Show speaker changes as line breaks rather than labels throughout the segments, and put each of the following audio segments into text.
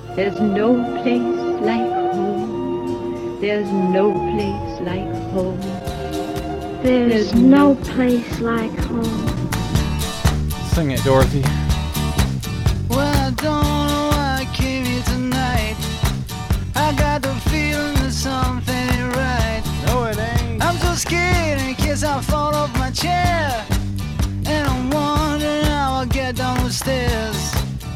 There's no place like home. There's no place like home.
There's no place like home.
Sing it, Dorothy.
Well, I don't know why I came here tonight. I got the feeling that something ain't right.
No, it ain't.
I'm so scared in case I fall off my chair. And I'm wondering how I'll get down the stairs.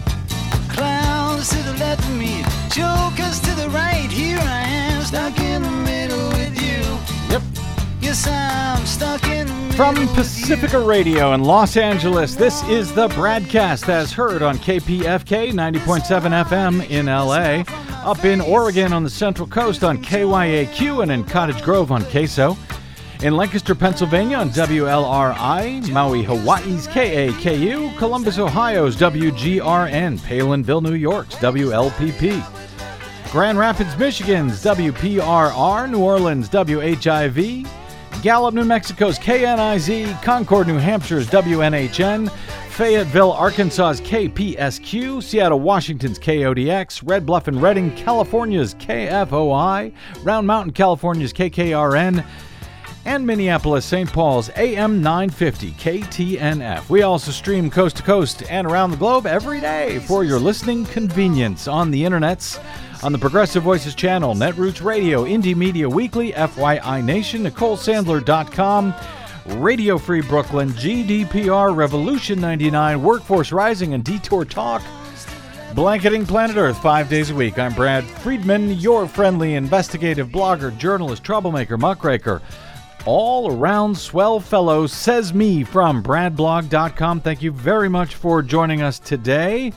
Clowns to the left of me, jokers to the right. Here I am, stuck in the middle with you.
Yep.
Yes, I'm stuck in the middle
From
with
Pacifica
you.
Radio in Los Angeles, this is the Bradcast as heard on KPFK 90.7 FM in LA, up in Oregon on the Central Coast on KYAQ, and in Cottage Grove on Queso, in Lancaster, Pennsylvania on WLRI, Maui, Hawaii's KAKU, Columbus, Ohio's WGRN, Palinville, New York's WLPP, Grand Rapids, Michigan's WPRR, New Orleans, WHIV, Gallup, New Mexico's KNIZ, Concord, New Hampshire's WNHN, Fayetteville, Arkansas's KPSQ, Seattle, Washington's KODX, Red Bluff and Redding, California's KFOI, Round Mountain, California's KKRN, and Minneapolis, St. Paul's AM 950 KTNF. We also stream coast to coast and around the globe every day for your listening convenience on the internets, on the Progressive Voices channel, Netroots Radio, Indie Media Weekly, FYI Nation, NicoleSandler.com, Radio Free Brooklyn, GDPR, Revolution 99, Workforce Rising, and Detour Talk. Blanketing planet Earth 5 days a week. I'm Brad Friedman, your friendly investigative blogger, journalist, troublemaker, muckraker, all-around swell fellow, says me from bradblog.com. Thank you very much for joining us today.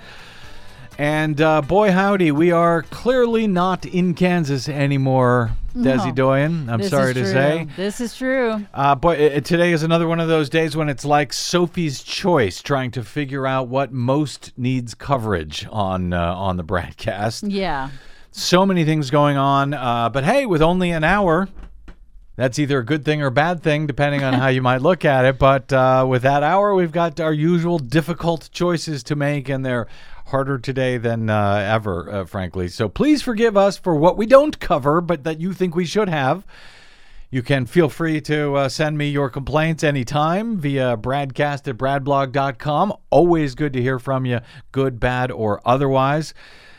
And boy howdy, we are clearly not in Kansas anymore, Desi Doyen. I'm sorry to say.
This is true.
Today is another one of those days when it's like Sophie's Choice, trying to figure out what most needs coverage on the broadcast.
Yeah.
So many things going on, but hey, with only an hour, that's either a good thing or a bad thing, depending on how you might look at it. But with that hour, we've got our usual difficult choices to make, and they're harder today than ever, frankly. So please forgive us for what we don't cover, but that you think we should have. You can feel free to send me your complaints anytime via bradcast@bradblog.com. Always good to hear from you, good, bad, or otherwise.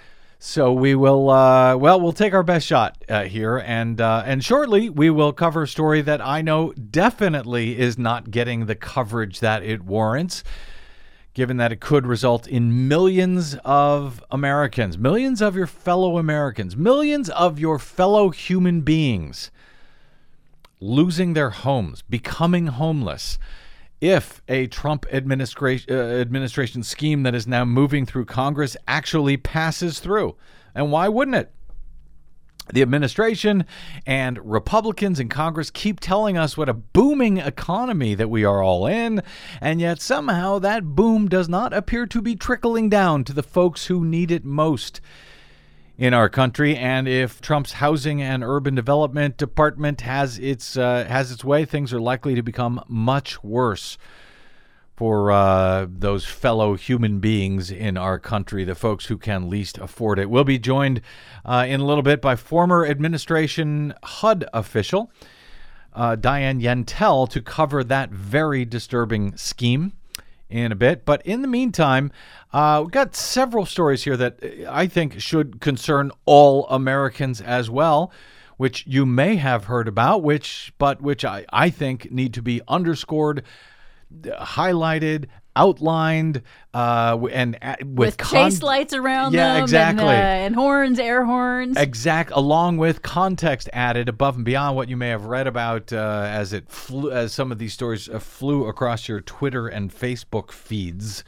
So we will, we'll take our best shot here, and shortly we will cover a story that I know definitely is not getting the coverage that it warrants, given that it could result in millions of Americans, millions of your fellow Americans, millions of your fellow human beings losing their homes, becoming homeless, if a Trump administration scheme that is now moving through Congress actually passes through. And why wouldn't it? The administration and Republicans in Congress keep telling us what a booming economy that we are all in, and yet somehow that boom does not appear to be trickling down to the folks who need it most in our country. And if Trump's Housing and Urban Development Department has its way, things are likely to become much worse for those fellow human beings in our country, the folks who can least afford it. We'll be joined in a little bit by former administration HUD official Diane Yentel to cover that very disturbing scheme in a bit. But in the meantime, we've got several stories here that I think should concern all Americans as well, which you may have heard about, which I think need to be underscored, highlighted, outlined, and with
chase lights around them.
Yeah, exactly.
And horns, air horns.
Along with context added above and beyond what you may have read about as some of these stories flew across your Twitter and Facebook feeds.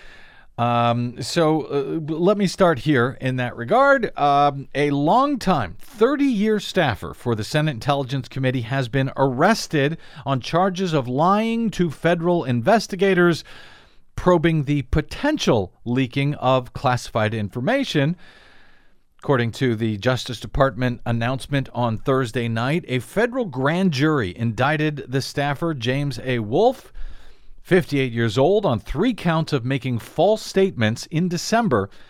So let me start here in that regard. A longtime 30-year staffer for the Senate Intelligence Committee has been arrested on charges of lying to federal investigators probing the potential leaking of classified information. According to the Justice Department announcement on Thursday night, a federal grand jury indicted the staffer, James A. Wolfe, 58 years old, on 3 counts of making false statements in December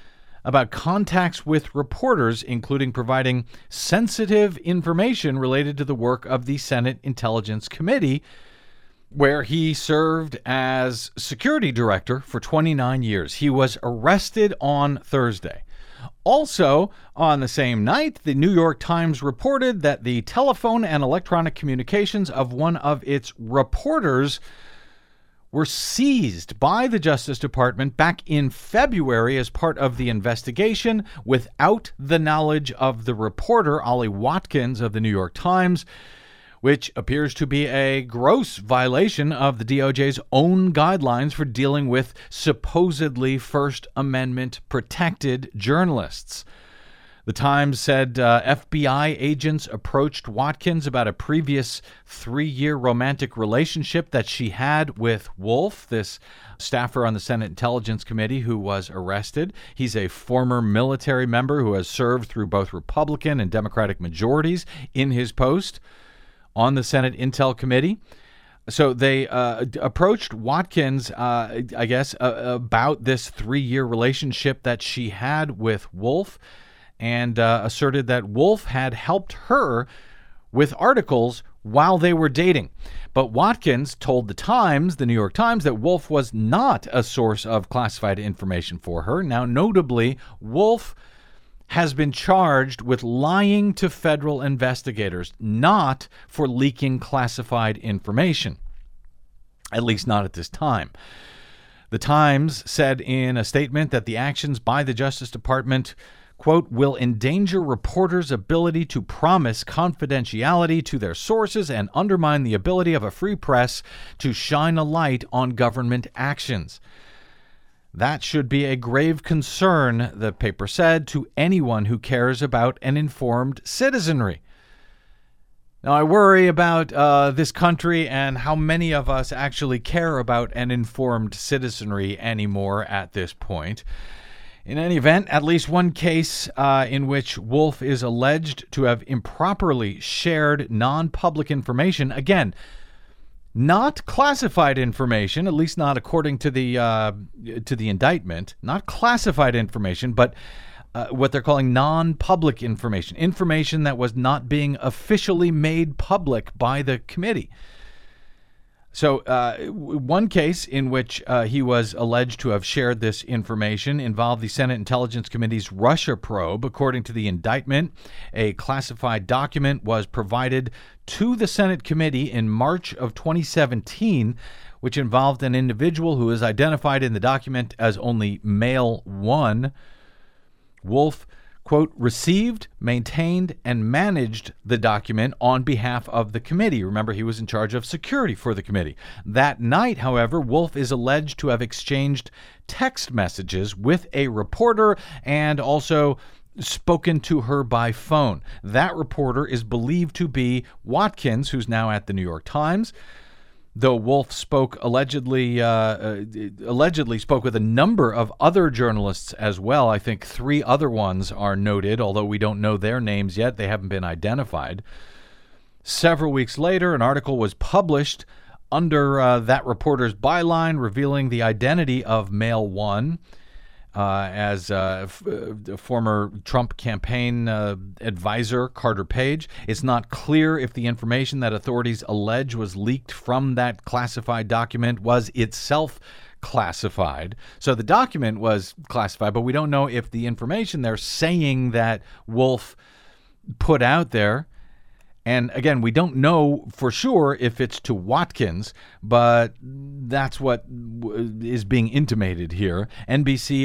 about contacts with reporters, including providing sensitive information related to the work of the Senate Intelligence Committee, where he served as security director for 29 years. He was arrested on Thursday. Also, on the same night, the New York Times reported that the telephone and electronic communications of one of its reporters were seized by the Justice Department back in February as part of the investigation without the knowledge of the reporter, Ollie Watkins of the New York Times, which appears to be a gross violation of the DOJ's own guidelines for dealing with supposedly First Amendment protected journalists. The Times said FBI agents approached Watkins about a previous 3-year romantic relationship that she had with Wolf, this staffer on the Senate Intelligence Committee who was arrested. He's a former military member who has served through both Republican and Democratic majorities in his post on the Senate Intel Committee. So they approached Watkins, I guess, about this 3-year relationship that she had with Wolf, and asserted that Wolf had helped her with articles while they were dating. But Watkins told the Times, the New York Times, that Wolf was not a source of classified information for her. Now, notably, Wolf has been charged with lying to federal investigators, not for leaking classified information, at least not at this time. The Times said in a statement that the actions by the Justice Department, quote, will endanger reporters' ability to promise confidentiality to their sources and undermine the ability of a free press to shine a light on government actions. That should be a grave concern, the paper said, to anyone who cares about an informed citizenry. Now, I worry about this country and how many of us actually care about an informed citizenry anymore at this point. In any event, at least one case in which Wolf is alleged to have improperly shared non-public information, again, not classified information, at least not according to the indictment, not classified information, but what they're calling non-public information, information that was not being officially made public by the committee. So one case in which he was alleged to have shared this information involved the Senate Intelligence Committee's Russia probe. According to the indictment, a classified document was provided to the Senate committee in March of 2017, which involved an individual who is identified in the document as only Male 1. Wolf, quote, received, maintained, and managed the document on behalf of the committee. Remember, he was in charge of security for the committee. That night, however, Wolf is alleged to have exchanged text messages with a reporter and also spoken to her by phone. That reporter is believed to be Watkins, who's now at the New York Times. Though Wolf allegedly spoke with a number of other journalists as well. I think 3 other ones are noted, although we don't know their names yet. They haven't been identified. Several weeks later, an article was published under that reporter's byline revealing the identity of Male 1 as former Trump campaign advisor Carter Page. It's not clear if the information that authorities allege was leaked from that classified document was itself classified. So the document was classified, but we don't know if the information they're saying that Wolf put out there. And again, we don't know for sure if it's to Watkins, but that's what is being intimated here. NBC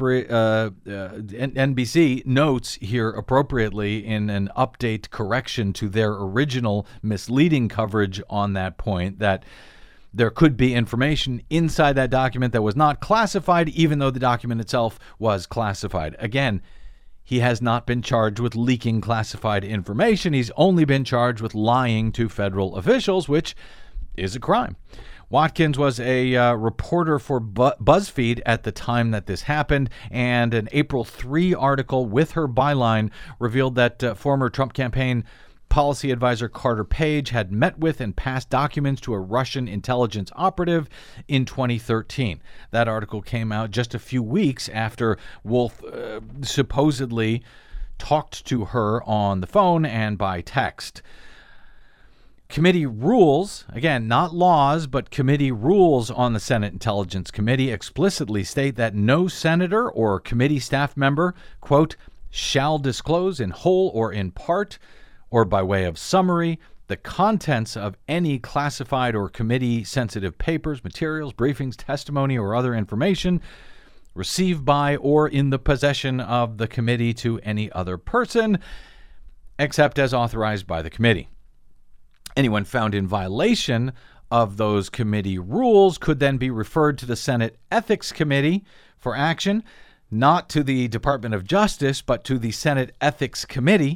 notes here appropriately in an update correction to their original misleading coverage on that point that there could be information inside that document that was not classified, even though the document itself was classified. Again, he has not been charged with leaking classified information. He's only been charged with lying to federal officials, which is a crime. Watkins was a reporter for BuzzFeed at the time that this happened, and an April 3 article with her byline revealed that former Trump campaign policy advisor Carter Page had met with and passed documents to a Russian intelligence operative in 2013. That article came out just a few weeks after Wolf supposedly talked to her on the phone and by text. Committee rules, again, not laws, but committee rules on the Senate Intelligence Committee explicitly state that no senator or committee staff member, quote, shall disclose in whole or in part or by way of summary the contents of any classified or committee-sensitive papers, materials, briefings, testimony, or other information received by or in the possession of the committee to any other person, except as authorized by the committee. Anyone found in violation of those committee rules could then be referred to the Senate Ethics Committee for action, not to the Department of Justice, but to the Senate Ethics Committee.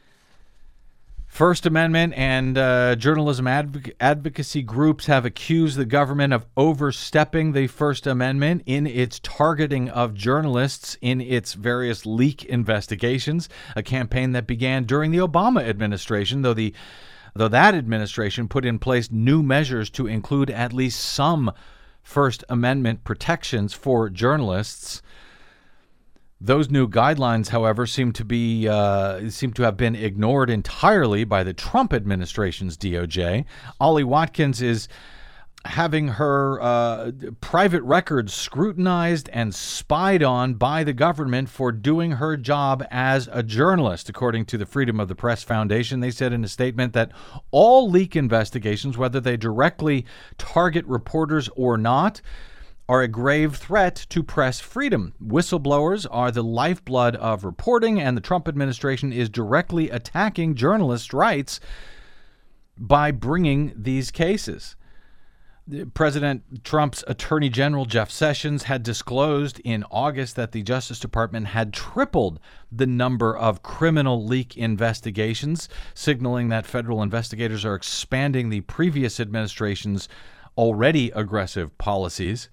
First Amendment and journalism advocacy groups have accused the government of overstepping the First Amendment in its targeting of journalists in its various leak investigations, a campaign that began during the Obama administration, though that administration put in place new measures to include at least some First Amendment protections for journalists. Those new guidelines, however, seem to have been ignored entirely by the Trump administration's DOJ. Ollie Watkins is having her private records scrutinized and spied on by the government for doing her job as a journalist, according to the Freedom of the Press Foundation. They said in a statement that all leak investigations, whether they directly target reporters or not, are a grave threat to press freedom. Whistleblowers are the lifeblood of reporting, and the Trump administration is directly attacking journalists' rights by bringing these cases. President Trump's Attorney General Jeff Sessions had disclosed in August that the Justice Department had tripled the number of criminal leak investigations, signaling that federal investigators are expanding the previous administration's already aggressive policies.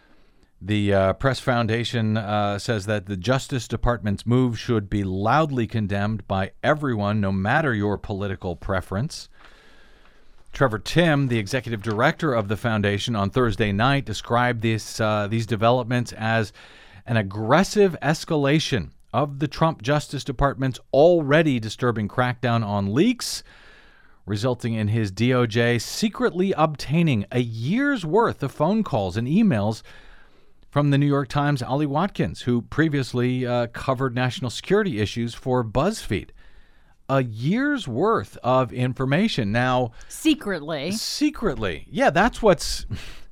The Press Foundation says that the Justice Department's move should be loudly condemned by everyone, no matter your political preference. Trevor Timm, the executive director of the foundation, on Thursday night described these developments as an aggressive escalation of the Trump Justice Department's already disturbing crackdown on leaks, resulting in his DOJ secretly obtaining a year's worth of phone calls and emails from the New York Times' Ollie Watkins, who previously covered national security issues for BuzzFeed. A year's worth of information. Now, secretly. Yeah, that's what's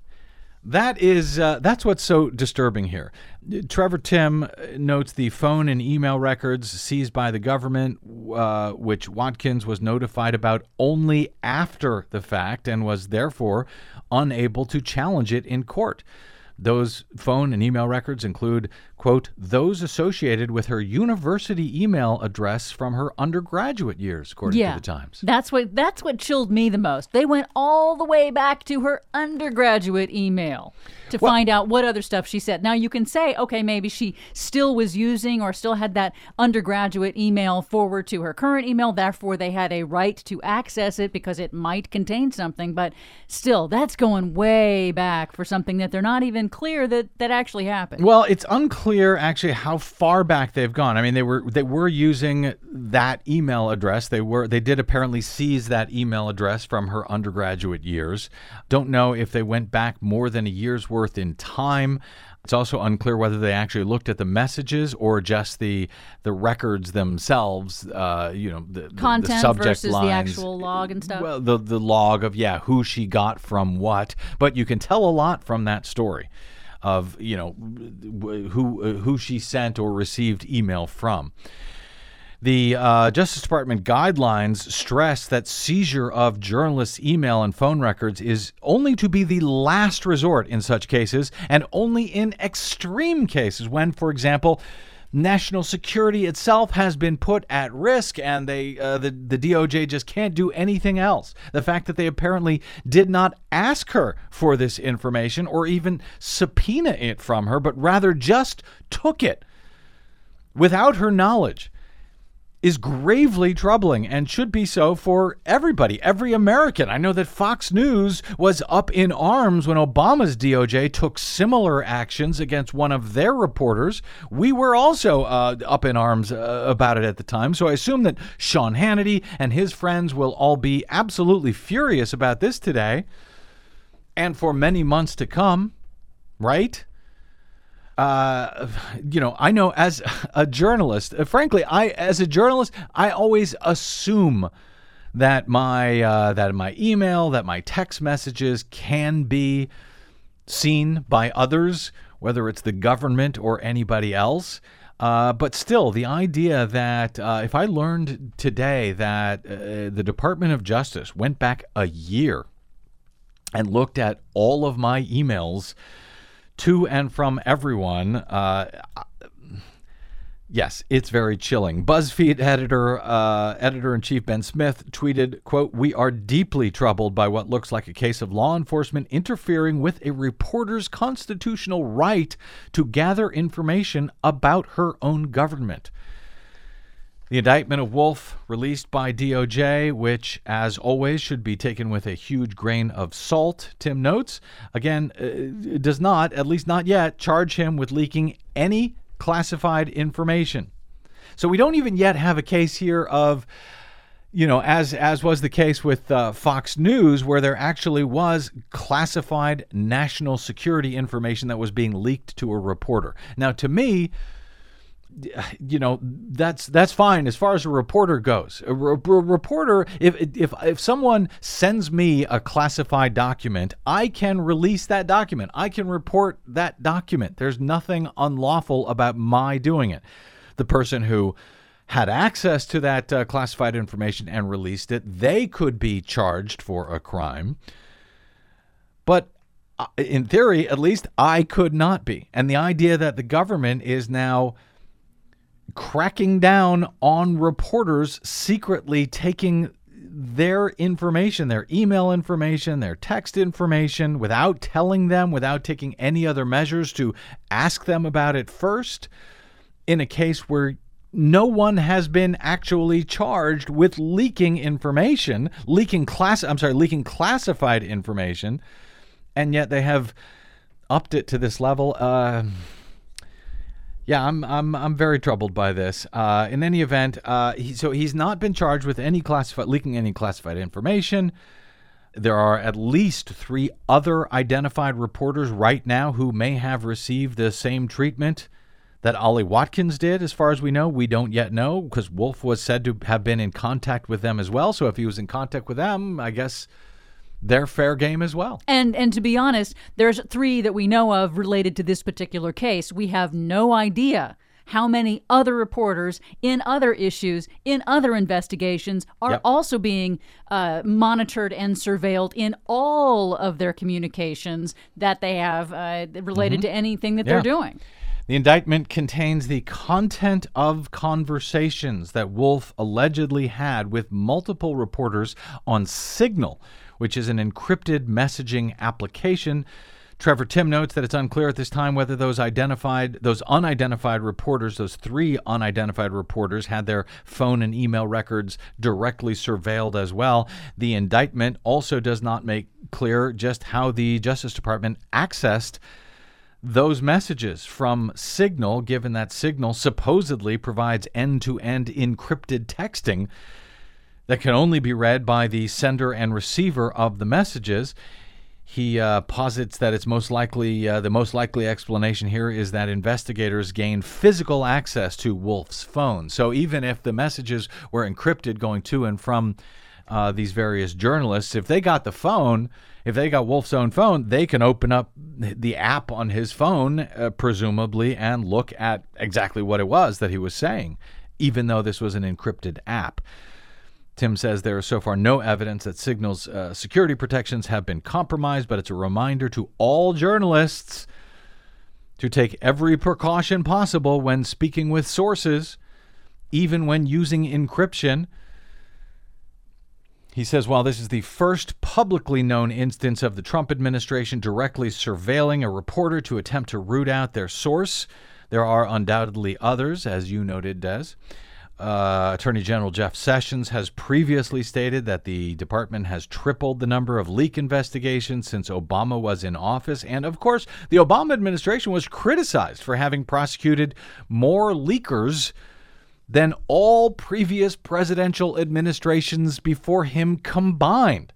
so disturbing here. Trevor Timm notes the phone and email records seized by the government, which Watkins was notified about only after the fact and was therefore unable to challenge it in court. Those phone and email records include, quote, those associated with her university email address from her undergraduate years, according to the Times.
That's what chilled me the most. They went all the way back to her undergraduate email to find out what other stuff she said. Now, you can say, okay, maybe she still was using or still had that undergraduate email forward to her current email. Therefore, they had a right to access it because it might contain something. But still, that's going way back for something that they're not even clear that actually happened.
Well, it's unclear actually how far back they've gone. I mean, they were using that email address. They did apparently seize that email address from her undergraduate years. Don't know if they went back more than a year's worth in time. It's also unclear whether they actually looked at the messages or just the records themselves, the
content
the subject
versus
lines.
The actual log and stuff.
Well, the log of, who she got from what. But you can tell a lot from that story of, who she sent or received email from. The Justice Department guidelines stress that seizure of journalists' email and phone records is only to be the last resort in such cases, and only in extreme cases when, for example, national security itself has been put at risk and the DOJ just can't do anything else. The fact that they apparently did not ask her for this information or even subpoena it from her, but rather just took it without her knowledge, is gravely troubling and should be so for everybody, every American. I know that Fox News was up in arms when Obama's DOJ took similar actions against one of their reporters. We were also up in arms about it at the time. So I assume that Sean Hannity and his friends will all be absolutely furious about this today and for many months to come, right? I know as a journalist, frankly, as a journalist, I always assume that my email, that my text messages can be seen by others, whether it's the government or anybody else. But still, the idea that if I learned today that the Department of Justice went back a year and looked at all of my emails to and from everyone, yes, it's very chilling. BuzzFeed editor-in-chief Ben Smith tweeted, quote, "We are deeply troubled by what looks like a case of law enforcement interfering with a reporter's constitutional right to gather information about her own government." The indictment of Wolf, released by DOJ, which, as always, should be taken with a huge grain of salt, Tim notes, again, does not, at least not yet, charge him with leaking any classified information. So we don't even yet have a case here of, as was the case with Fox News, where there actually was classified national security information that was being leaked to a reporter. Now, to me, that's fine as far as a reporter goes. A reporter, if someone sends me a classified document, I can release that document. I can report that document. There's nothing unlawful about my doing it. The person who had access to that classified information and released it, they could be charged for a crime. But in theory, at least, I could not be. And the idea that the government is now cracking down on reporters secretly taking their information, their email information, their text information, without telling them, without taking any other measures to ask them about it first, in a case where no one has been actually charged with leaking information, leaking classified information, and yet they have upped it to this level. Yeah, I'm very troubled by this. In any event, he's not been charged with leaking any classified information. There are at least 3 other identified reporters right now who may have received the same treatment that Ollie Watkins did. As far as we know, we don't yet know, because Wolf was said to have been in contact with them as well. So if he was in contact with them, I guess they're fair game as well.
And to be honest, there's 3 that we know of related to this particular case. We have no idea how many other reporters in other issues, in other investigations, are also being monitored and surveilled in all of their communications that they have related to anything that they're doing.
The indictment contains the content of conversations that Wolf allegedly had with multiple reporters on Signal, which is an encrypted messaging application. Trevor Tim notes that it's unclear at this time whether those unidentified reporters, those 3 unidentified reporters, had their phone and email records directly surveilled as well. The indictment also does not make clear just how the Justice Department accessed those messages from Signal, given that Signal supposedly provides end-to-end encrypted texting that can only be read by the sender and receiver of the messages. He posits that it's most likely the most likely explanation here is that investigators gained physical access to Wolf's phone. So even if the messages were encrypted going to and from these various journalists, if they got the phone, if they got Wolf's own phone, they can open up the app on his phone, presumably, and look at exactly what it was that he was saying, even though this was an encrypted app. Tim says there is so far no evidence that Signal's security protections have been compromised, but it's a reminder to all journalists to take every precaution possible when speaking with sources, even when using encryption. He says, while this is the first publicly known instance of the Trump administration directly surveilling a reporter to attempt to root out their source, there are undoubtedly others, as you noted, Des. Attorney General Jeff Sessions has previously stated that the department has tripled the number of leak investigations since Obama was in office. And, of course, the Obama administration was criticized for having prosecuted more leakers than all previous presidential administrations before him combined.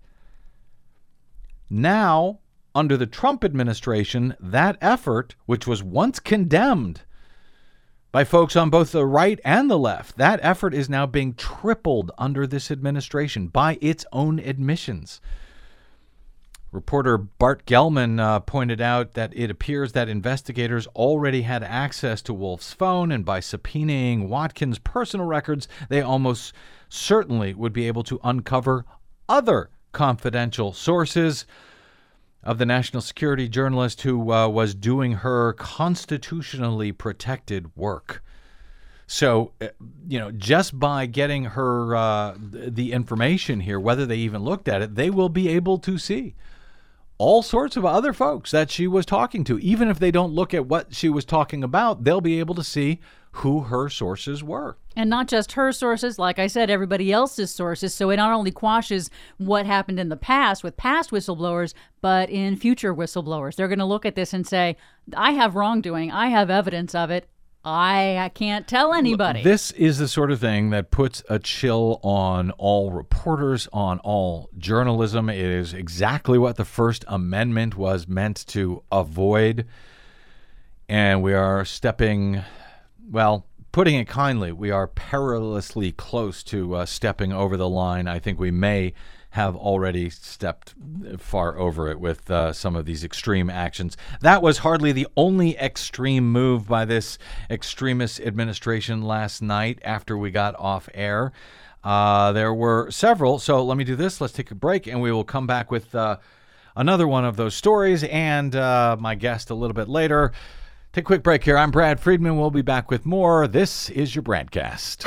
Now, under the Trump administration, that effort, which was once condemned by folks on both the right and the left, that effort is now being tripled under this administration by its own admissions. Reporter Bart Gellman pointed out that it appears that investigators already had access to Wolf's phone, and by subpoenaing Watkins' personal records, they almost certainly would be able to uncover other confidential sources of the national security journalist who was doing her constitutionally protected work. So, just by getting her the information here, whether they even looked at it, they will be able to see all sorts of other folks that she was talking to. Even if they don't look at what she was talking about, they'll be able to see who her sources were.
And not just her sources, like I said, everybody else's sources. So it not only quashes what happened in the past with past whistleblowers, but in future whistleblowers. They're going to look at this and say, I have wrongdoing. I have evidence of it. I can't tell anybody.
This is the sort of thing that puts a chill on all reporters, on all journalism. It is exactly what the First Amendment was meant to avoid. And we are putting it kindly, we are perilously close to stepping over the line. I think we may have already stepped far over it with some of these extreme actions. That was hardly the only extreme move by this extremist administration last night after we got off air. There were several. So let me do this. Let's take a break, and we will come back with another one of those stories and my guest a little bit later. Take a quick break here. I'm Brad Friedman. We'll be back with more. This is your Bradcast.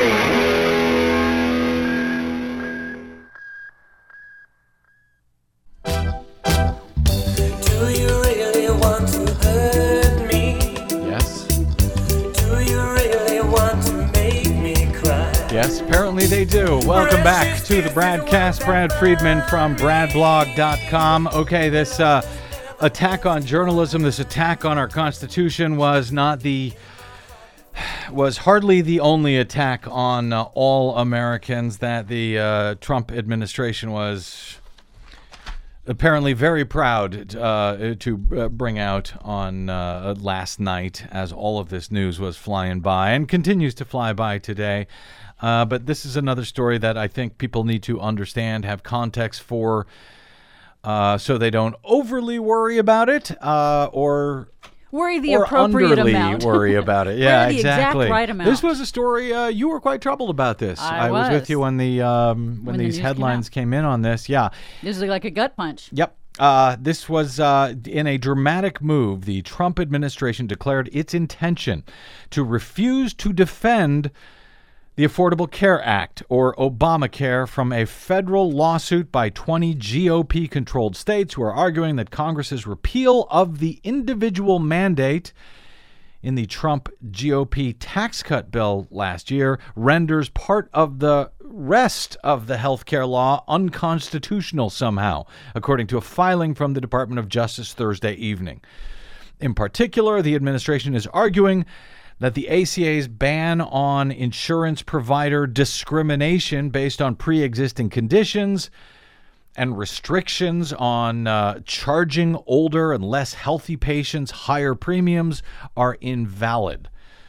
Do you really want to hurt me?
Yes.
Do you really want to make me cry?
Yes, apparently they do. Welcome back to the Bradcast. Brad Friedman from bradblog.com. Okay, this attack on journalism, this attack on our Constitution was hardly the only attack on all Americans that the Trump administration was apparently very proud to bring out on last night as all of this news was flying by and continues to fly by today. But this is another story that I think people need to understand, have context for, so they don't overly worry about it, or
worry the appropriate amount.
Worry about it. Yeah,
the
exactly.
Exact right amount.
This was a story you were quite troubled about. This
I
was with you when when these headlines came in on this. Yeah,
this is like a gut punch.
Yep. This was in a dramatic move. The Trump administration declared its intention to refuse to defend the Affordable Care Act, or Obamacare, from a federal lawsuit by 20 GOP-controlled states who are arguing that Congress's repeal of the individual mandate in the Trump GOP tax cut bill last year renders part of the rest of the health care law unconstitutional somehow, according to a filing from the Department of Justice Thursday evening. In particular, the administration is arguing that the ACA's ban on insurance provider discrimination based on pre-existing conditions and restrictions on charging older and less healthy patients higher premiums are invalid.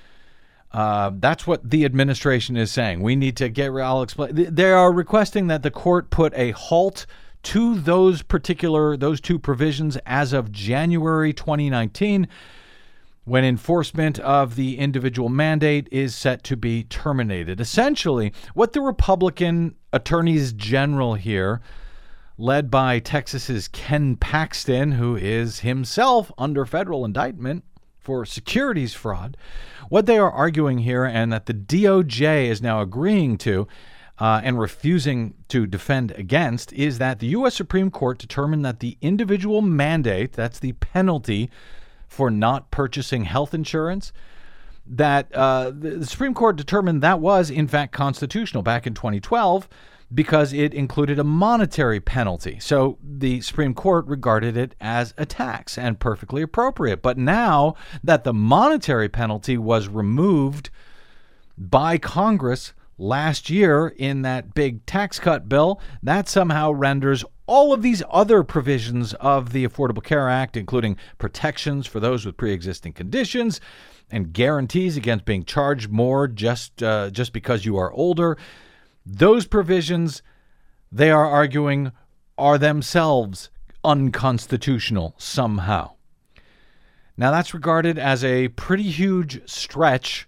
That's what the administration is saying. We need to I'll explain. They are requesting that the court put a halt to those two provisions as of January 2019, when enforcement of the individual mandate is set to be terminated. Essentially, what the Republican attorneys general here, led by Texas's Ken Paxton, who is himself under federal indictment for securities fraud, what they are arguing here, and that the DOJ is now agreeing to and refusing to defend against, is that the U.S. Supreme Court determined that the individual mandate, that's the penalty for not purchasing health insurance, that the Supreme Court determined that was, in fact, constitutional back in 2012 because it included a monetary penalty. So the Supreme Court regarded it as a tax and perfectly appropriate. But now that the monetary penalty was removed by Congress last year in that big tax cut bill, that somehow renders all of these other provisions of the Affordable Care Act, including protections for those with pre-existing conditions and guarantees against being charged more just because you are older, those provisions, they are arguing, are themselves unconstitutional somehow. Now, that's regarded as a pretty huge stretch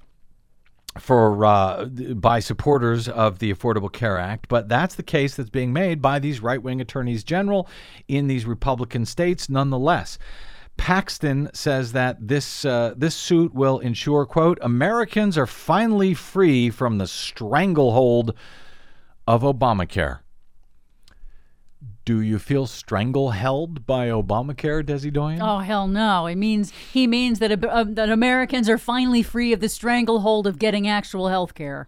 by supporters of the Affordable Care Act, but that's the case that's being made by these right-wing attorneys general in these Republican states nonetheless. Paxton says that this suit will ensure, quote, Americans are finally free from the stranglehold of Obamacare. Do you feel strangle-held by Obamacare, Desi Doyen?
Oh, hell no. He means that Americans are finally free of the stranglehold of getting actual health care.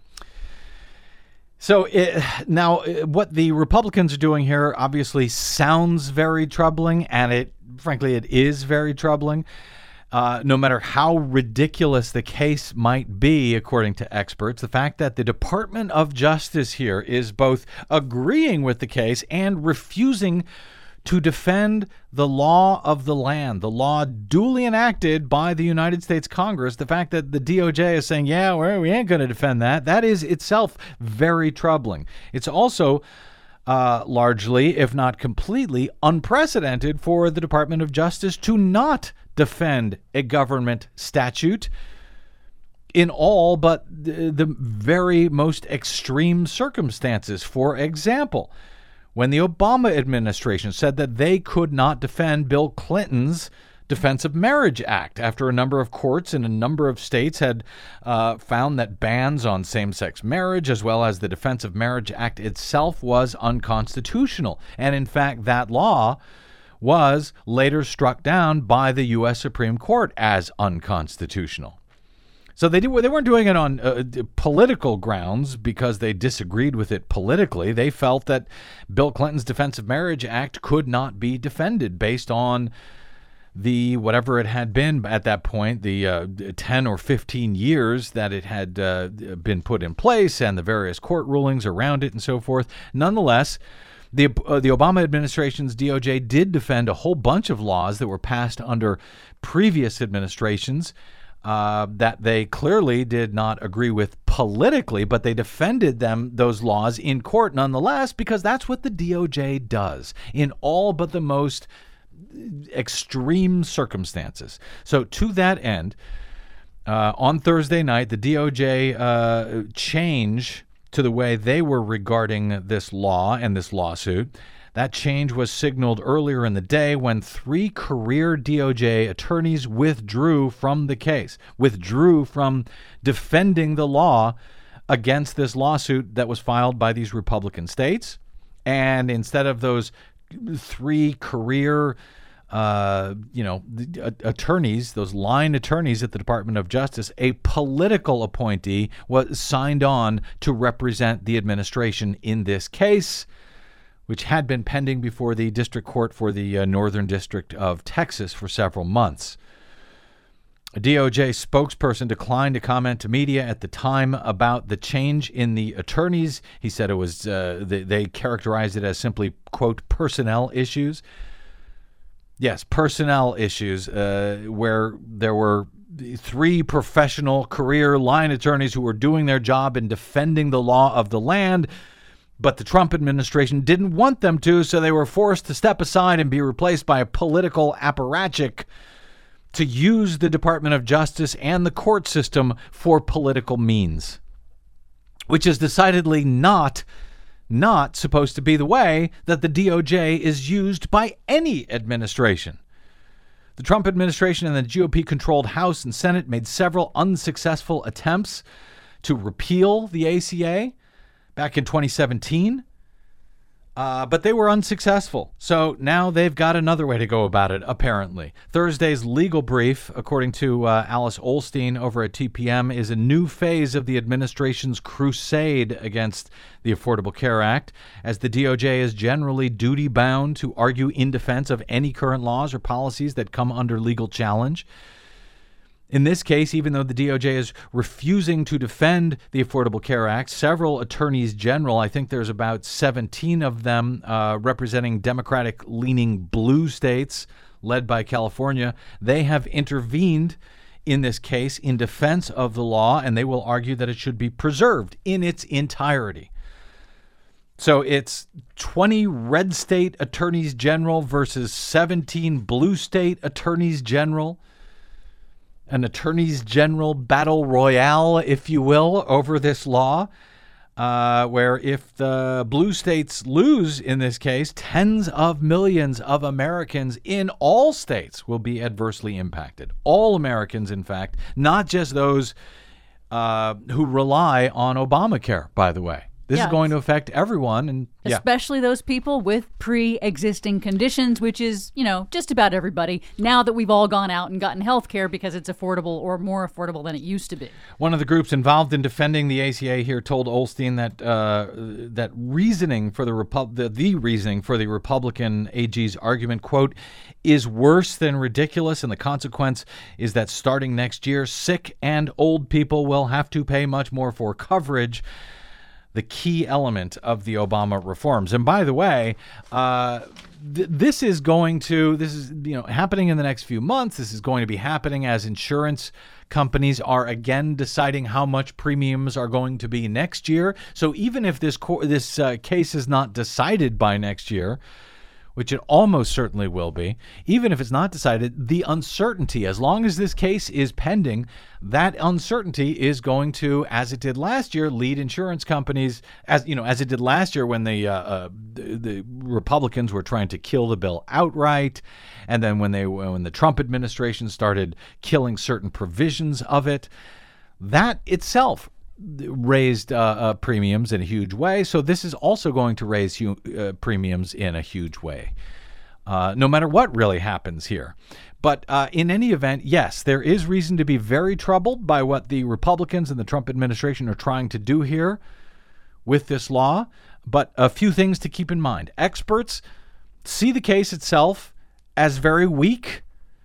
So now what the Republicans are doing here obviously sounds very troubling, and frankly, it is very troubling. No matter how ridiculous the case might be, according to experts, the fact that the Department of Justice here is both agreeing with the case and refusing to defend the law of the land, the law duly enacted by the United States Congress, the fact that the DOJ is saying, yeah, we ain't going to defend that is itself very troubling. It's also largely, if not completely, unprecedented for the Department of Justice to not defend a government statute in all but the very most extreme circumstances. For example, when the Obama administration said that they could not defend Bill Clinton's Defense of Marriage Act after a number of courts in a number of states had found that bans on same-sex marriage as well as the Defense of Marriage Act itself was unconstitutional. And in fact, that law was later struck down by the U.S. Supreme Court as unconstitutional. So they weren't doing it on political grounds because they disagreed with it politically. They felt that Bill Clinton's Defense of Marriage Act could not be defended based on the whatever it had been at that point, the 10 or 15 years that it had been put in place and the various court rulings around it and so forth. Nonetheless, the Obama administration's DOJ did defend a whole bunch of laws that were passed under previous administrations that they clearly did not agree with politically, but they defended those laws in court nonetheless because that's what the DOJ does in all but the most extreme circumstances. So to that end, on Thursday night, the DOJ change to the way they were regarding this law and this lawsuit. That change was signaled earlier in the day when 3 career DOJ attorneys withdrew from the case, withdrew from defending the law against this lawsuit that was filed by these Republican states. And instead of those 3 career attorneys, those line attorneys at the Department of Justice, a political appointee was signed on to represent the administration in this case, which had been pending before the district court for the Northern District of Texas for several months. A DOJ spokesperson declined to comment to media at the time about the change in the attorneys. He said it was they characterized it as simply, quote, personnel issues. Yes, personnel issues where there were 3 professional career line attorneys who were doing their job in defending the law of the land, but the Trump administration didn't want them to, so they were forced to step aside and be replaced by a political apparatchik to use the Department of Justice and the court system for political means, which is decidedly not supposed to be the way that the DOJ is used by any administration. The Trump administration and the GOP-controlled House and Senate made several unsuccessful attempts to repeal the ACA back in 2017. But they were unsuccessful. So now they've got another way to go about it, apparently. Thursday's legal brief, according to Alice Olstein over at TPM, is a new phase of the administration's crusade against the Affordable Care Act, as the DOJ is generally duty-bound to argue in defense of any current laws or policies that come under legal challenge. In this case, even though the DOJ is refusing to defend the Affordable Care Act, several attorneys general, I think there's about 17 of them representing Democratic-leaning blue states led by California, they have intervened in this case in defense of the law, and they will argue that it should be preserved in its entirety. So it's 20 red state attorneys general versus 17 blue state attorneys general. An attorneys general battle royale, if you will, over this law, where if the blue states lose in this case, tens of millions of Americans in all states will be adversely impacted. All Americans, in fact, not just those who rely on Obamacare, by the way. This is going to affect everyone. And
especially those people with pre-existing conditions, which is, just about everybody, now that we've all gone out and gotten health care because it's affordable or more affordable than it used to be.
One of the groups involved in defending the ACA here told Olstein that that reasoning for the reasoning for the Republican AG's argument, quote, is worse than ridiculous, and the consequence is that starting next year, sick and old people will have to pay much more for coverage, the key element of the Obama reforms. And by the way, this is happening in the next few months. This is going to be happening as insurance companies are again deciding how much premiums are going to be next year. So even if this case is not decided by next year, which it almost certainly will be, even if it's not decided, the uncertainty, as long as this case is pending, that uncertainty is going to, as it did last year, lead insurance companies, as it did last year when the Republicans were trying to kill the bill outright, and then when the Trump administration started killing certain provisions of it, that itself raised premiums in a huge way. So this is also going to raise premiums in a huge way, no matter what really happens here. But in any event, yes, there is reason to be very troubled by what the Republicans and the Trump administration are trying to do here with this law. But a few things to keep in mind. Experts see the case itself as very weak.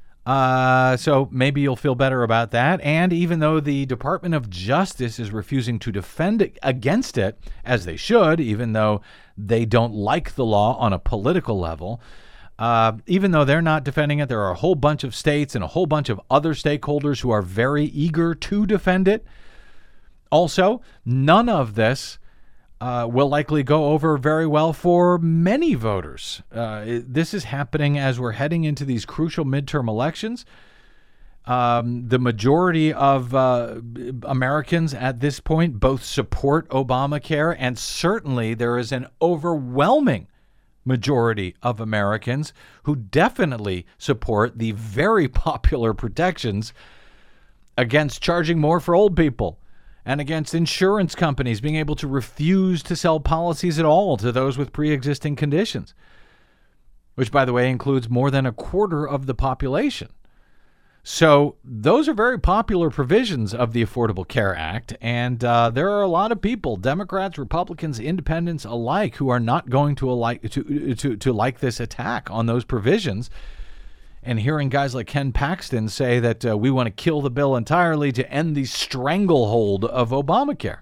So maybe you'll feel better about that. And even though the Department of Justice is refusing to defend against it, as they should, even though they don't like the law on a political level, even though they're not defending it, there are a whole bunch of states and a whole bunch of other stakeholders who are very eager to defend it. Also, none of this will likely go over very well for many voters. This is happening as we're heading into these crucial midterm elections. The majority of Americans at this point both support Obamacare, and certainly there is an overwhelming majority of Americans who definitely support the very popular protections against charging more for old people, and against insurance companies being able to refuse to sell policies at all to those with pre-existing conditions, which, by the way, includes more than a quarter of the population. So those are very popular provisions of the Affordable Care Act, and there are a lot of people, Democrats, Republicans, independents alike, who are not going to like this attack on those provisions. And hearing guys like Ken Paxton say that we want to kill the bill entirely to end the stranglehold of Obamacare.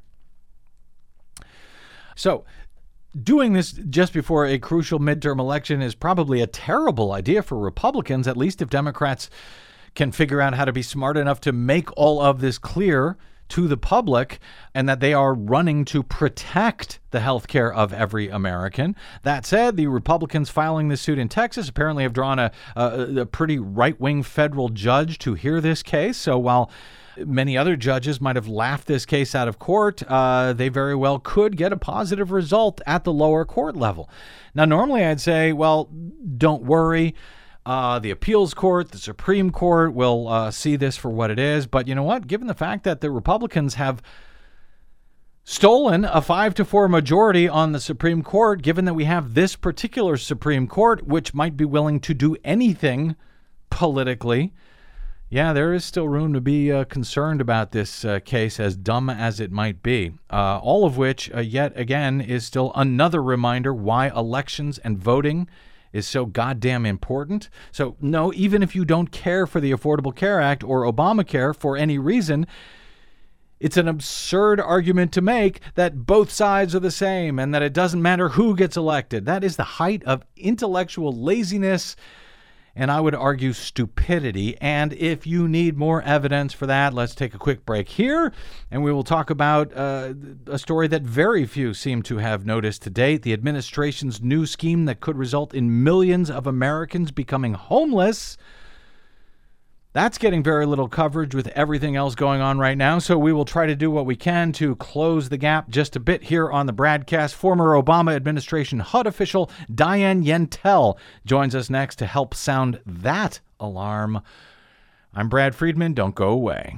So doing this just before a crucial midterm election is probably a terrible idea for Republicans, at least if Democrats can figure out how to be smart enough to make all of this clear to the public, and that they are running to protect the health care of every American. That said, the Republicans filing this suit in Texas apparently have drawn a pretty right-wing federal judge to hear this case. So while many other judges might have laughed this case out of court, they very well could get a positive result at the lower court level. Now, normally I'd say, well, don't worry. The appeals court, the Supreme Court will see this for what it is. But you know what? Given the fact that the Republicans have stolen a 5-4 majority on the Supreme Court, given that we have this particular Supreme Court, which might be willing to do anything politically. Yeah, there is still room to be concerned about this case, as dumb as it might be. All of which, yet again, is still another reminder why elections and voting is so goddamn important. So, no, even if you don't care for the Affordable Care Act or Obamacare for any reason, it's an absurd argument to make that both sides are the same and that it doesn't matter who gets elected. That is the height of intellectual laziness, and I would argue stupidity. And if you need more evidence for that, let's take a quick break here, and we will talk about a story that very few seem to have noticed to date, the administration's new scheme that could result in millions of Americans becoming homeless. That's getting very little coverage with everything else going on right now, so we will try to do what we can to close the gap just a bit here on the Bradcast. Former Obama administration HUD official Dianne Yentel joins us next to help sound that alarm. I'm Brad Friedman. Don't go away.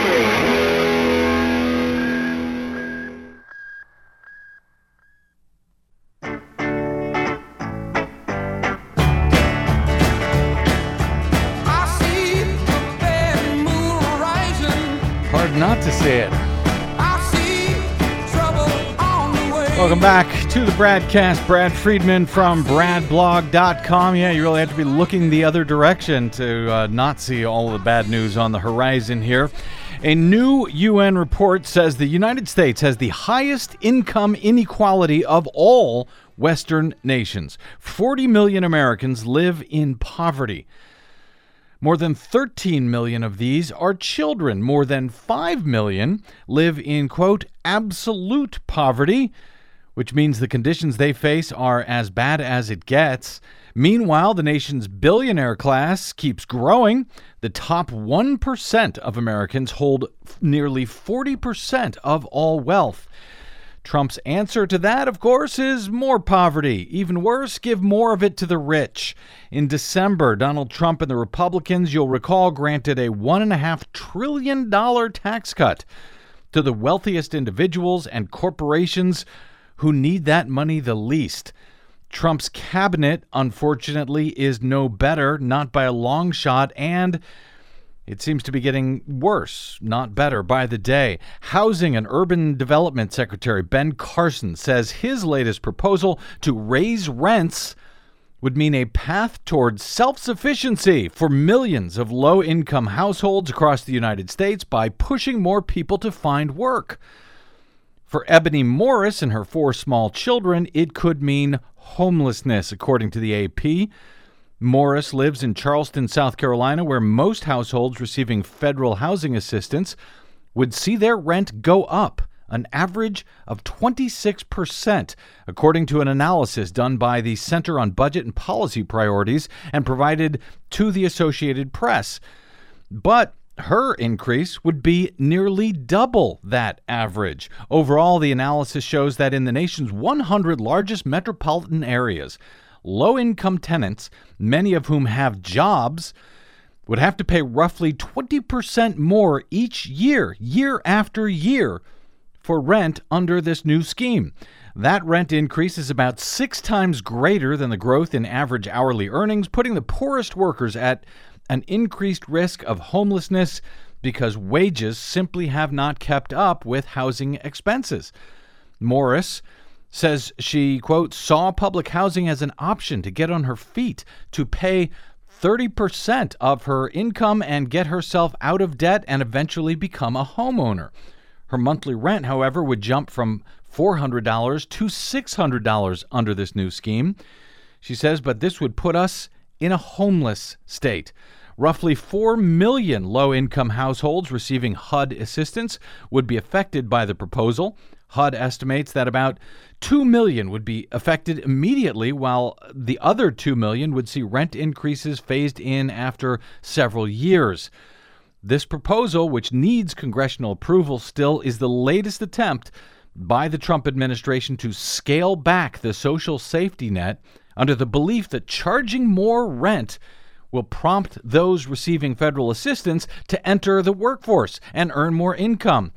Not to say it. Welcome back to the Bradcast. Brad Friedman from bradblog.com. Yeah, you really have to be looking the other direction to not see all the bad news on the horizon here. A new UN report says the United States has the highest income inequality of all Western nations. 40 million Americans live in poverty. More than 13 million of these are children. More than 5 million live in, quote, absolute poverty, which means the conditions they face are as bad as it gets. Meanwhile, the nation's billionaire class keeps growing. The top 1% of Americans hold nearly 40% of all wealth. Trump's answer to that, of course, is more poverty. Even worse, give more of it to the rich. In December, Donald Trump and the Republicans, you'll recall, granted a $1.5 trillion tax cut to the wealthiest individuals and corporations who need that money the least. Trump's cabinet, unfortunately, is no better, not by a long shot, and it seems to be getting worse, not better, by the day. Housing and Urban Development Secretary Ben Carson says his latest proposal to raise rents would mean a path towards self-sufficiency for millions of low-income households across the United States by pushing more people to find work. For Ebony Morris and her 4 small children, it could mean homelessness, according to the AP. Morris lives in Charleston, South Carolina, where most households receiving federal housing assistance would see their rent go up an average of 26%, according to an analysis done by the Center on Budget and Policy Priorities and provided to the Associated Press. But her increase would be nearly double that average. Overall, the analysis shows that in the nation's 100 largest metropolitan areas, low-income tenants, many of whom have jobs, would have to pay roughly 20% more each year, year after year, for rent under this new scheme. That rent increase is about 6 times greater than the growth in average hourly earnings, putting the poorest workers at an increased risk of homelessness because wages simply have not kept up with housing expenses. Morris says she, quote, saw public housing as an option to get on her feet, to pay 30% of her income and get herself out of debt and eventually become a homeowner. Her monthly rent, however, would jump from $400 to $600 under this new scheme. She says, but this would put us in a homeless state. Roughly 4 million low-income households receiving HUD assistance would be affected by the proposal. HUD estimates that about 2 million would be affected immediately, while the other 2 million would see rent increases phased in after several years. This proposal, which needs congressional approval still, is the latest attempt by the Trump administration to scale back the social safety net under the belief that charging more rent will prompt those receiving federal assistance to enter the workforce and earn more income.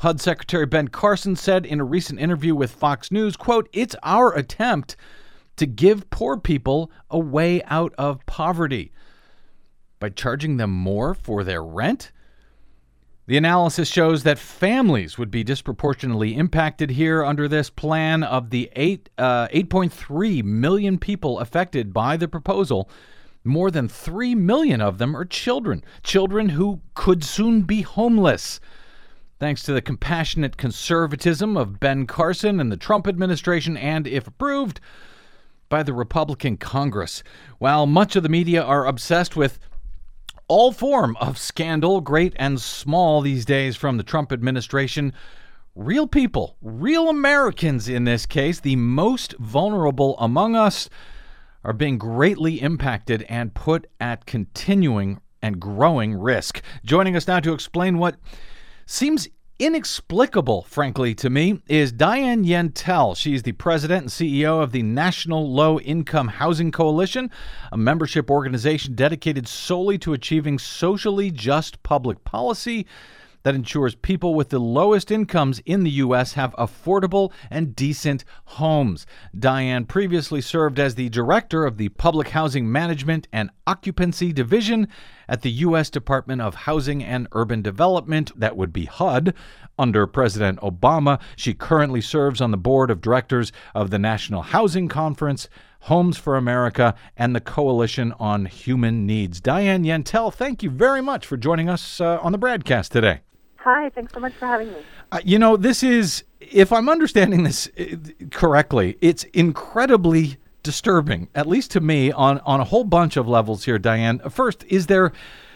HUD Secretary Ben Carson said in a recent interview with Fox News, quote, "It's our attempt to give poor people a way out of poverty by charging them more for their rent." The analysis shows that families would be disproportionately impacted here under this plan. Of the 8.3 million people affected by the proposal, more than 3 million of them are children who could soon be homeless. Thanks to the compassionate conservatism of Ben Carson and the Trump administration, and if approved by the Republican Congress. While much of the media are obsessed with all form of scandal, great and small these days from the Trump administration, real people, real Americans in this case, the most vulnerable among us, are being greatly impacted and put at continuing and growing risk. Joining us now to explain what seems inexplicable, frankly, to me, is Diane Yentel. She's the president and CEO of the National Low Income Housing Coalition, a membership organization dedicated solely to achieving socially just public policy that ensures people with the lowest incomes in the U.S. have affordable and decent homes. Diane previously served as the director of the Public Housing Management and Occupancy Division at the U.S. Department of Housing and Urban Development, that would be HUD, under President Obama. She currently serves on the board of directors of the National Housing Conference, Homes for America, and the Coalition on Human Needs. Diane Yentel, thank you very much for joining us on the broadcast today.
Hi, thanks so much for having me.
This is, if I'm understanding this correctly, it's incredibly disturbing, at least to me, on a whole bunch of levels here, Diane. First, is there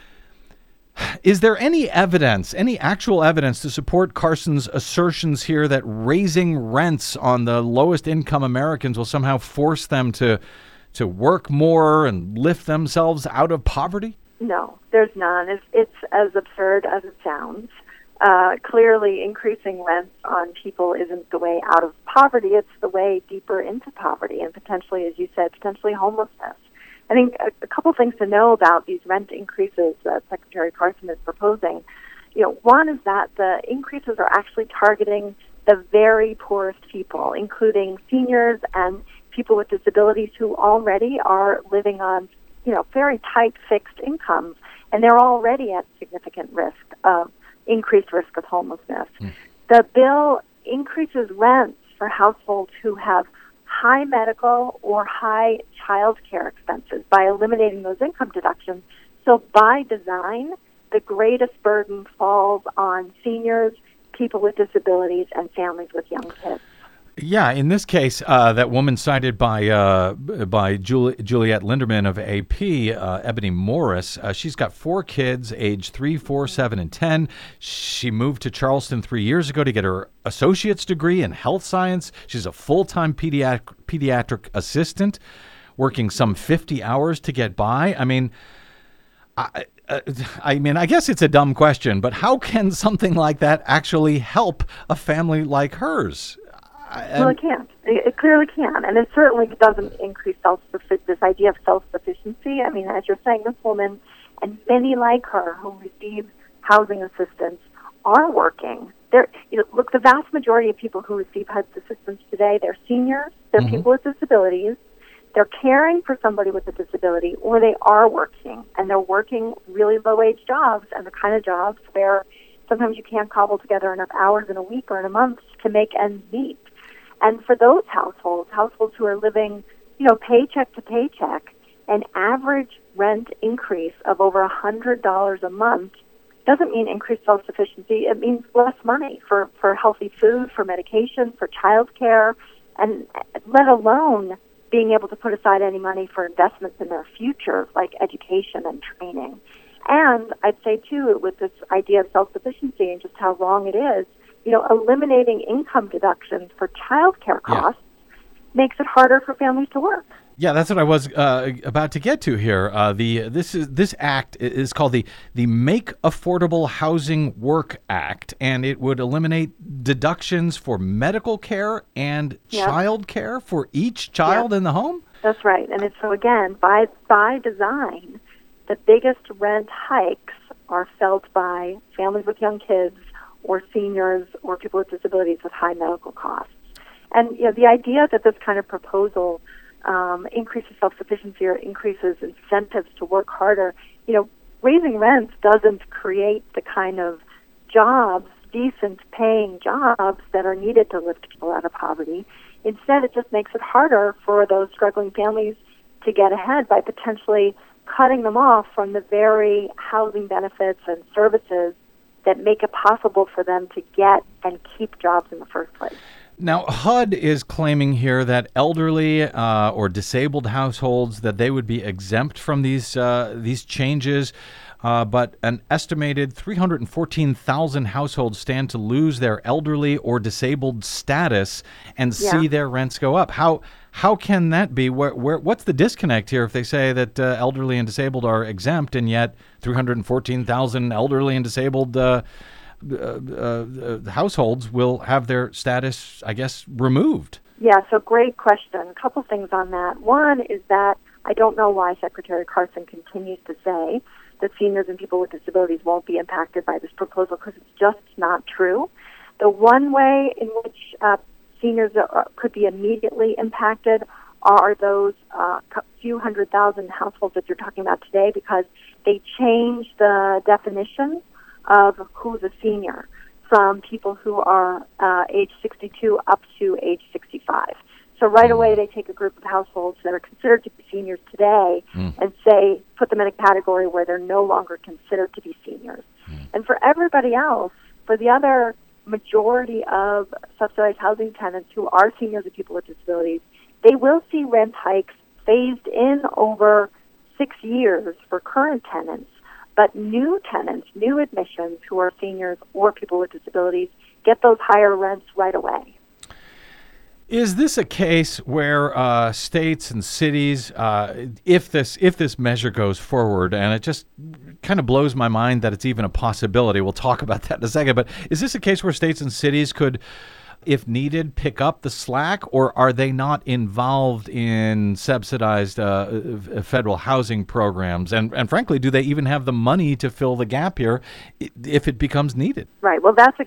any evidence, any actual evidence to support Carson's assertions here that raising rents on the lowest income Americans will somehow force them to work more and lift themselves out of poverty?
No, there's none. It's as absurd as it sounds. Clearly, increasing rents on people isn't the way out of poverty. It's the way deeper into poverty and potentially, as you said, potentially homelessness. I think a couple things to know about these rent increases that Secretary Carson is proposing. One is that the increases are actually targeting the very poorest people, including seniors and people with disabilities who already are living on, very tight fixed incomes, and they're already at significant risk of increased risk of homelessness. The bill increases rents for households who have high medical or high child care expenses by eliminating those income deductions. So by design, the greatest burden falls on seniors, people with disabilities, and families with young kids.
Yeah, in this case, that woman cited by Juliette Linderman of AP, Ebony Morris, she's got 4 kids, age 3, 4, 7, and 10. She moved to Charleston 3 years ago to get her associate's degree in health science. She's a full-time pediatric assistant, working some 50 hours to get by. I guess it's a dumb question, but how can something like that actually help a family like hers?
Well, it can't. It clearly can, and it certainly doesn't increase this idea of self-sufficiency. As you're saying, this woman and many like her who receive housing assistance are working. Look, the vast majority of people who receive HUD assistance today, they're seniors, they're people with disabilities, they're caring for somebody with a disability, or they are working, and they're working really low-wage jobs, and the kind of jobs where sometimes you can't cobble together enough hours in a week or in a month to make ends meet. And for those households who are living, paycheck to paycheck, an average rent increase of over $100 a month doesn't mean increased self-sufficiency. It means less money for healthy food, for medication, for child care, and let alone being able to put aside any money for investments in their future, like education and training. And I'd say, too, with this idea of self-sufficiency and just how wrong it is, eliminating income deductions for child care costs makes it harder for families to work.
Yeah, that's what I was about to get to here. This act is called the Make Affordable Housing Work Act, and it would eliminate deductions for medical care and child care for each child in the home?
That's right. And so again, by design, the biggest rent hikes are felt by families with young kids or seniors or people with disabilities with high medical costs. And the idea that this kind of proposal increases self-sufficiency or increases incentives to work harder, raising rents doesn't create the kind of jobs, decent paying jobs that are needed to lift people out of poverty. Instead, it just makes it harder for those struggling families to get ahead by potentially cutting them off from the very housing benefits and services that make it possible for them to get and keep jobs in the first place.
Now, HUD is claiming here that elderly or disabled households, that they would be exempt from these changes, but an estimated 314,000 households stand to lose their elderly or disabled status and see their rents go up. How can that be? What's the disconnect here if they say that elderly and disabled are exempt, and yet 314,000 elderly and disabled households will have their status, I guess, removed?
Yeah, so great question. A couple things on that. One is that I don't know why Secretary Carson continues to say that seniors and people with disabilities won't be impacted by this proposal, because it's just not true. The one way in which seniors could be immediately impacted are those few 100,000 households that you're talking about today, because they changed the definition of who's a senior from people who are age 62 up to age 65. So right away they take a group of households that are considered to be seniors today and put them in a category where they're no longer considered to be seniors. And for everybody else, for the other majority of subsidized housing tenants who are seniors and people with disabilities, they will see rent hikes phased in over 6 years for current tenants. But new tenants, new admissions who are seniors or people with disabilities get those higher rents right away.
Is this a case where states and cities, if this measure goes forward, and it just kind of blows my mind that it's even a possibility, we'll talk about that in a second, but is this a case where states and cities could, if needed, pick up the slack, or are they not involved in subsidized federal housing programs? And frankly, do they even have the money to fill the gap here if it becomes needed?
Right. Well, that's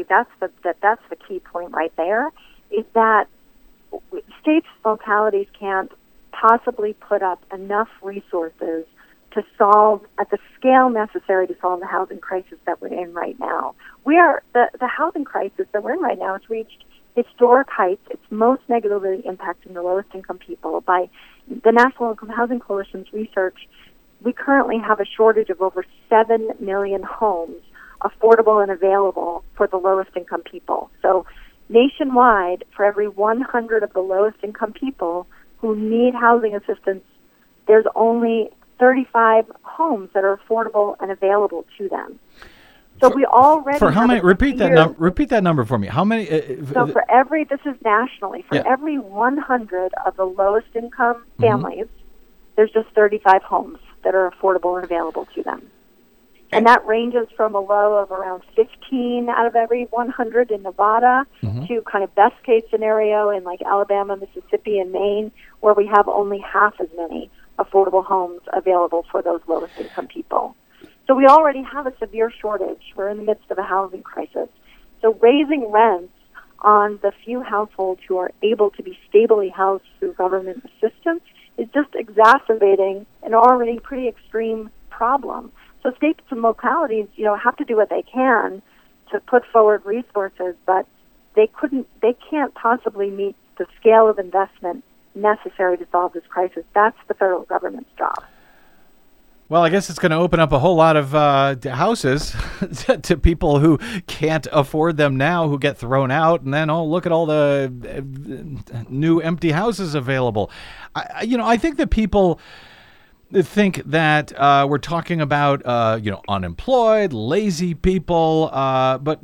the key point right there, is that states and localities can't possibly put up enough resources to solve at the scale necessary to solve the housing crisis that we're in right now. The housing crisis that we're in right now has reached historic heights. It's most negatively impacting the lowest income people. By the National Income Housing Coalition's research, we currently have a shortage of over 7 million homes affordable and available for the lowest income people. So nationwide, for every 100 of the lowest income people who need housing assistance, there's only 35 homes that are affordable and available to them. So we already
for how many? Repeat that number for me. How many?
So for every, this is nationally, for every 100 of the lowest income families, there's just 35 homes that are affordable and available to them. And that ranges from a low of around 15 out of every 100 in Nevada to kind of best case scenario in like Alabama, Mississippi, and Maine, where we have only half as many affordable homes available for those lowest income people. So we already have a severe shortage. We're in the midst of a housing crisis. So raising rents on the few households who are able to be stably housed through government assistance is just exacerbating an already pretty extreme problem. So states and localities, have to do what they can to put forward resources, but they can't possibly meet the scale of investment necessary to solve this crisis. That's the federal government's job.
Well, I guess it's going to open up a whole lot of houses to people who can't afford them now, who get thrown out, and then, look at all the new empty houses available. I think that people think that we're talking about unemployed, lazy people, but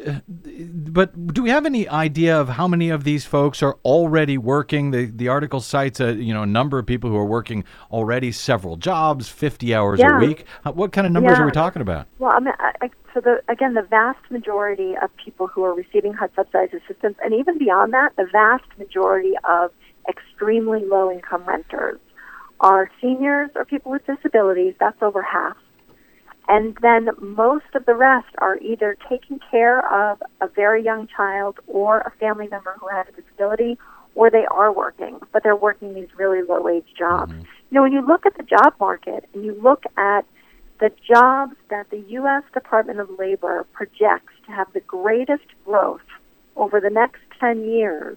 do we have any idea of how many of these folks are already working? The article cites a number of people who are working already several jobs, 50 hours a week. What kind of numbers are we talking about?
Well, the vast majority of people who are receiving HUD subsidized assistance, and even beyond that, the vast majority of extremely low income renters are seniors or people with disabilities. That's over half. And then most of the rest are either taking care of a very young child or a family member who has a disability, or they are working, but they're working these really low-wage jobs. You know, when you look at the job market and you look at the jobs that the U.S. Department of Labor projects to have the greatest growth over the next 10 years,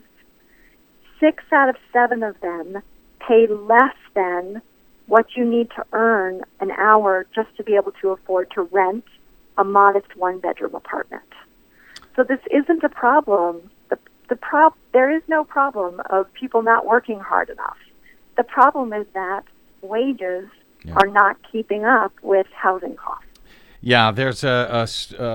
6 out of 7 of them pay less than what you need to earn an hour just to be able to afford to rent a modest one-bedroom apartment. So this isn't a problem. There is no problem of people not working hard enough. The problem is that wages are not keeping up with housing costs.
Yeah, there's a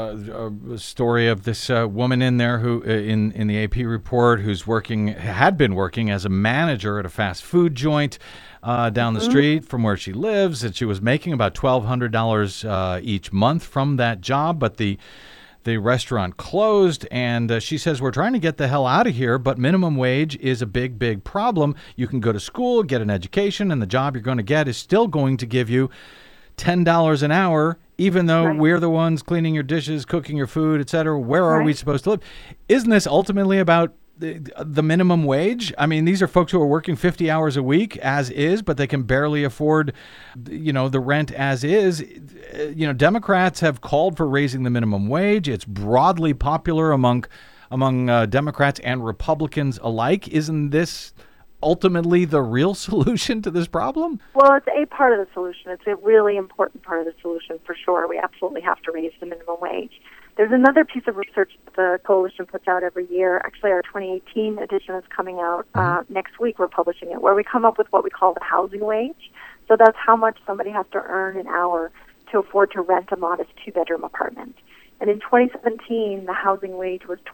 story of this woman in there who, in the AP report, had been working as a manager at a fast food joint down the street from where she lives, and she was making about $1,200 each month from that job, but the restaurant closed, and she says, we're trying to get the hell out of here, but minimum wage is a big, big problem. You can go to school, get an education, and the job you're going to get is still going to give you $10 an hour, even though we're the ones cleaning your dishes, cooking your food, et cetera. Where are we supposed to live? Isn't this ultimately about the minimum wage? I mean, these are folks who are working 50 hours a week as is, but they can barely afford, the rent as is. Democrats have called for raising the minimum wage. It's broadly popular among Democrats and Republicans alike. Isn't this ultimately the real solution to this problem?
Well, it's a part of the solution. It's a really important part of the solution for sure. We absolutely have to raise the minimum wage. There's another piece of research that the coalition puts out every year. Actually, our 2018 edition is coming out next week. We're publishing it, where we come up with what we call the housing wage. So that's how much somebody has to earn an hour to afford to rent a modest 2-bedroom apartment. And in 2017, the housing wage was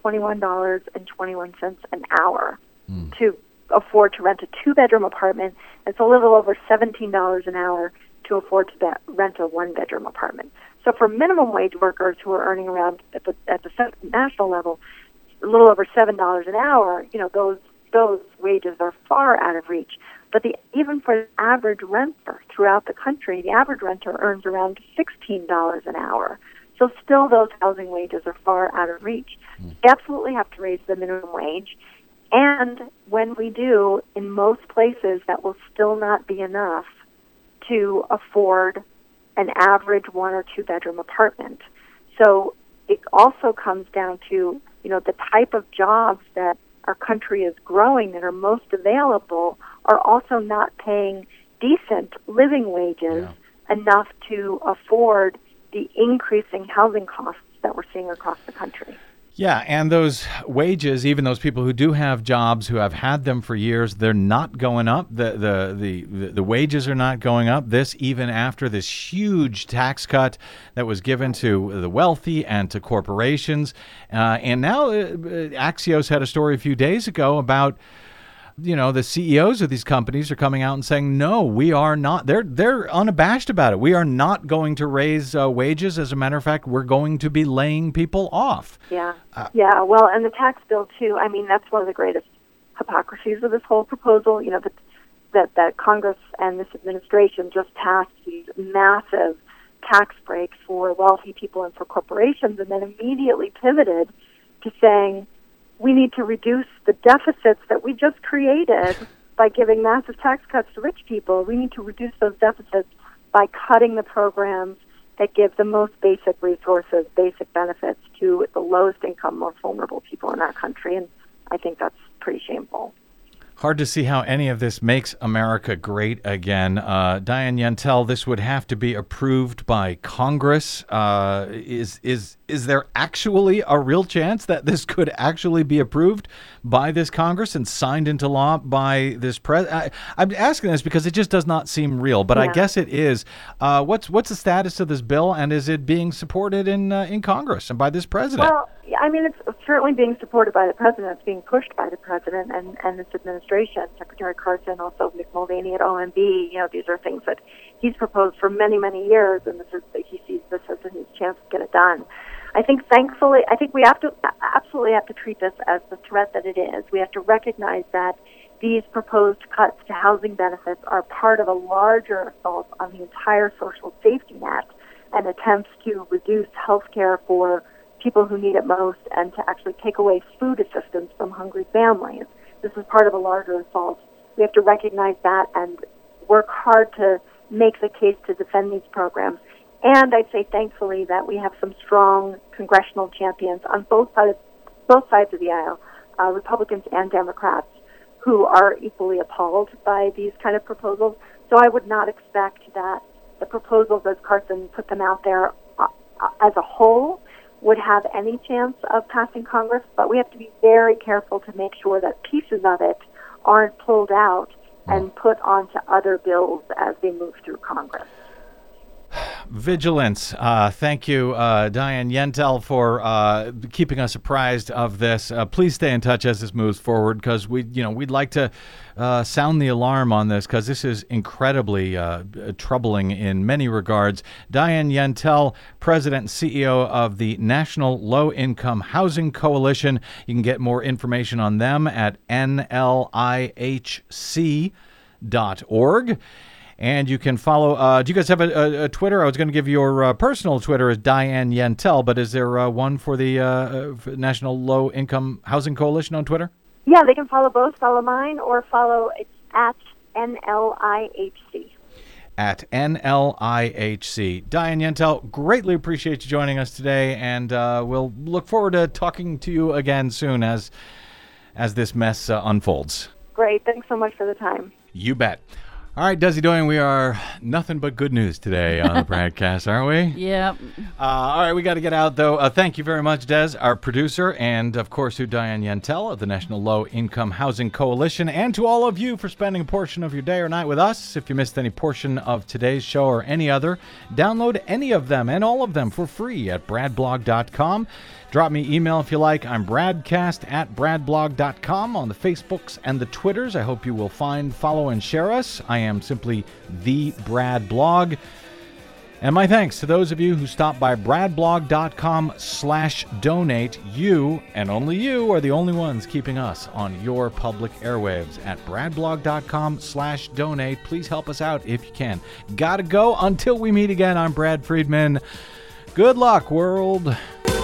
$21.21 an hour to afford to rent a 2-bedroom apartment. It's a little over $17 an hour to afford to rent a 1-bedroom apartment. So for minimum wage workers who are earning around at the national level a little over $7 an hour, those wages are far out of reach. But even for the average renter throughout the country, the average renter earns around $16 an hour. So still those housing wages are far out of reach. We absolutely have to raise the minimum wage. And when we do, in most places, that will still not be enough to afford an average 1- or 2-bedroom apartment. So it also comes down to, the type of jobs that our country is growing that are most available are also not paying decent living wages enough to afford the increasing housing costs that we're seeing across the country.
Yeah, and those wages, even those people who do have jobs, who have had them for years, they're not going up. The wages are not going up. This even after this huge tax cut that was given to the wealthy and to corporations. And now Axios had a story a few days ago about the CEOs of these companies are coming out and saying, no, we are not. They're unabashed about it. We are not going to raise wages. As a matter of fact, we're going to be laying people off.
Yeah. Well, and the tax bill, too. I mean, that's one of the greatest hypocrisies of this whole proposal, that Congress and this administration just passed these massive tax breaks for wealthy people and for corporations, and then immediately pivoted to saying, we need to reduce the deficits that we just created by giving massive tax cuts to rich people. We need to reduce those deficits by cutting the programs that give the most basic resources, basic benefits to the lowest income, most vulnerable people in our country. And I think that's pretty shameful.
Hard to see how any of this makes America great again. Diane Yentel, this would have to be approved by Congress. Is there actually a real chance that this could actually be approved by this Congress and signed into law by this president? I'm asking this because it just does not seem real, but I guess it is. What's the status of this bill, and is it being supported in Congress and by this president?
Well, I mean, it's certainly being supported by the president. It's being pushed by the president and this administration. Secretary Carson, also Mick Mulvaney at OMB. These are things that he's proposed for many, many years, and he sees this as his chance to get it done. I think we absolutely have to treat this as the threat that it is. We have to recognize that these proposed cuts to housing benefits are part of a larger assault on the entire social safety net and attempts to reduce health care for people who need it most and to actually take away food assistance from hungry families. This is part of a larger assault. We have to recognize that and work hard to make the case to defend these programs. And I'd say, thankfully, that we have some strong congressional champions on both sides of the aisle, Republicans and Democrats, who are equally appalled by these kind of proposals. So I would not expect that the proposals, as Carson put them out there, as a whole, would have any chance of passing Congress. But we have to be very careful to make sure that pieces of it aren't pulled out and put onto other bills as they move through Congress.
Vigilance. Thank you, Diane Yentel, for keeping us apprised of this. Please stay in touch as this moves forward, because we'd like to sound the alarm on this, because this is incredibly troubling in many regards. Diane Yentel, President and CEO of the National Low Income Housing Coalition. You can get more information on them at nlihc.org. And you can follow, do you guys have a Twitter? I was going to give your personal Twitter as Diane Yentel, but is there one for the National Low Income Housing Coalition on Twitter?
Yeah, they can follow both. Follow mine or follow it at NLIHC.
At NLIHC. Diane Yentel, greatly appreciate you joining us today, and we'll look forward to talking to you again soon as this mess unfolds.
Great. Thanks so much for the time.
You bet. All right, Desi Doyen, we are nothing but good news today on the BradCast, aren't we?
Yep.
All right, we got to get out, though. Thank you very much, Des, our producer, and, of course, to Diane Yentel of the National Low Income Housing Coalition, and to all of you for spending a portion of your day or night with us. If you missed any portion of today's show or any other, download any of them and all of them for free at bradblog.com. Drop me email if you like. I'm bradcast@bradblog.com on the Facebooks and the Twitters. I hope you will find, follow, and share us. I am simply The Brad Blog. And my thanks to those of you who stopped by bradblog.com/donate. You, and only you, are the only ones keeping us on your public airwaves at bradblog.com/donate. Please help us out if you can. Gotta go. Until we meet again, I'm Brad Friedman. Good luck, world.